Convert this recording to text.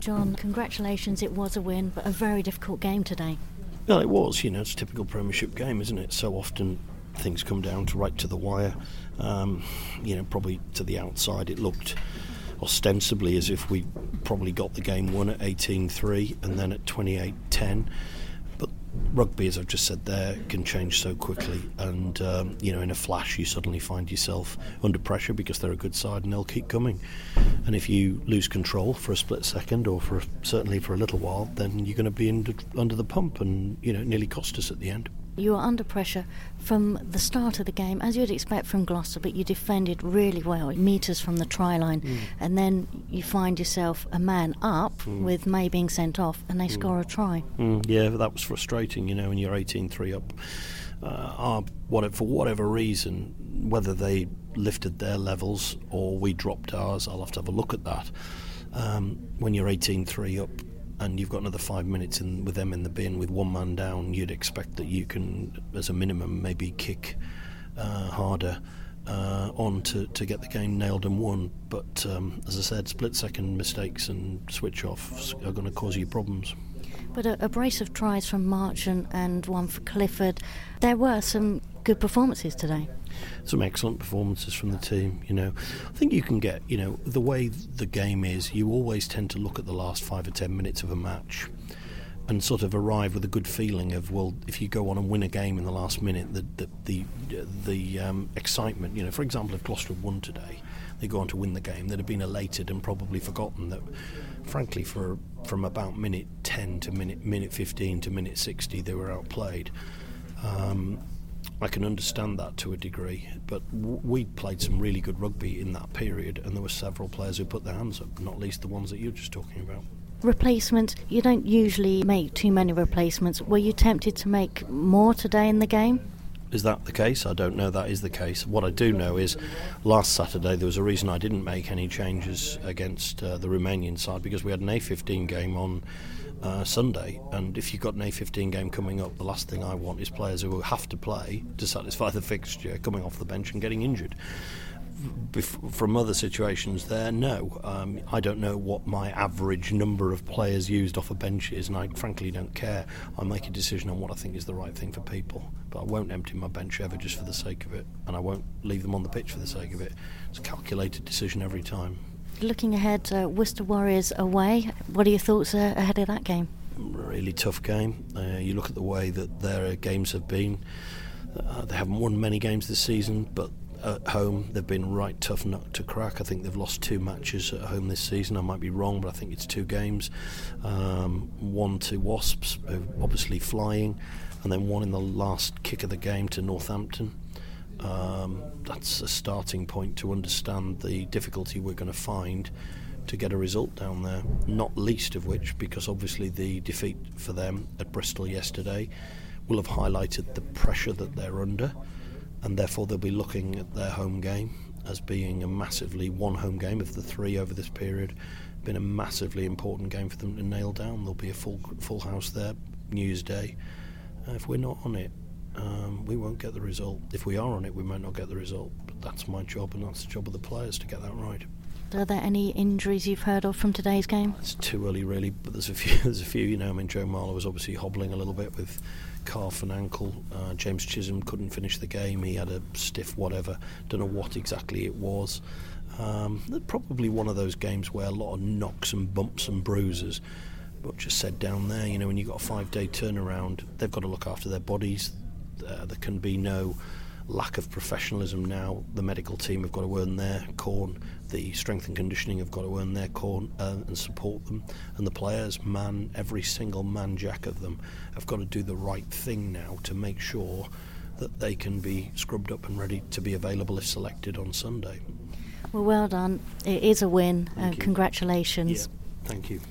John, congratulations, it was a win, but a very difficult game today. Well, it was, it's a typical Premiership game, isn't it? So often things come down to right to the wire. Probably to the outside it looked ostensibly as if we probably got the game won at 18-3 and then at 28-10. But rugby, as I've just said there, can change so quickly, and in a flash you suddenly find yourself under pressure because they're a good side and they'll keep coming. And if you lose control for a split second, or certainly for a little while, then you're going to be under the pump, and it nearly cost us at the end. You were under pressure from the start of the game, as you'd expect from Gloucester, but you defended really well, metres from the try line, and then you find yourself a man up with May being sent off, and they score a try. Yeah, that was frustrating, when you're 18-3 up. For whatever reason, whether they lifted their levels or we dropped ours, I'll have to have a look at that. When you're 18-3 up, and you've got another 5 minutes with them in the bin with one man down, you'd expect that you can, as a minimum, maybe kick harder on to get the game nailed and won. But as I said, split-second mistakes and switch-offs are going to cause you problems. But a brace of tries from Marchant and one for Clifford. There were some good performances today. Some excellent performances from the team. I think you can get, the way the game is, you always tend to look at the last 5 or 10 minutes of a match and sort of arrive with a good feeling of, well, if you go on and win a game in the last minute, the excitement, for example, if Gloucester had won today, they go on to win the game, they'd have been elated and probably forgotten that, frankly, from about minute 10 to minute 15 to minute 60, they were outplayed. I can understand that to a degree, but we played some really good rugby in that period, and there were several players who put their hands up, not least the ones that you're just talking about. Replacements, you don't usually make too many replacements. Were you tempted to make more today in the game? Is that the case? I don't know that is the case. What I do know is last Saturday there was a reason I didn't make any changes against the Romanian side, because we had an A15 game on Sunday, and if you've got an A15 game coming up, the last thing I want is players who have to play to satisfy the fixture coming off the bench and getting injured. From other situations there, no. I don't know what my average number of players used off a bench is, and I frankly don't care. I make a decision on what I think is the right thing for people, but I won't empty my bench ever just for the sake of it, and I won't leave them on the pitch for the sake of it. It's a calculated decision every time. Looking ahead, Worcester Warriors away, what are your thoughts ahead of that game? Really tough game. You look at the way that their games have been. They haven't won many games this season, but at home they've been right tough nut to crack. I think they've lost 2 matches at home this season. I might be wrong, but I think it's 2 games. One to Wasps, who are obviously flying, and then one in the last kick of the game to Northampton. That's a starting point to understand the difficulty we're going to find to get a result down there, not least of which because obviously the defeat for them at Bristol yesterday will have highlighted the pressure that they're under, and therefore they'll be looking at their home game as being one home game of the 3 over this period, been a massively important game for them to nail down. There'll be a full house there, New Year's Day. If we're not on it, we won't get the result. If we are on it, we might not get the result, but that's my job, and that's the job of the players to get that right. Are there any injuries you've heard of from today's game? It's too early really, but there's a few. Joe Marler was obviously hobbling a little bit with calf and ankle. James Chisholm couldn't finish the game. He had a stiff whatever, don't know what exactly it was. Probably one of those games where a lot of knocks and bumps and bruises, but just said down there, when you've got a 5-day turnaround, they've got to look after their bodies. There can be no lack of professionalism now. The medical team have got to earn their corn, the strength and conditioning have got to earn their corn and support them, and the players, every single jack of them, have got to do the right thing now to make sure that they can be scrubbed up and ready to be available if selected on Sunday. Well done. It is a win. Thank you. Congratulations. Yeah, thank you.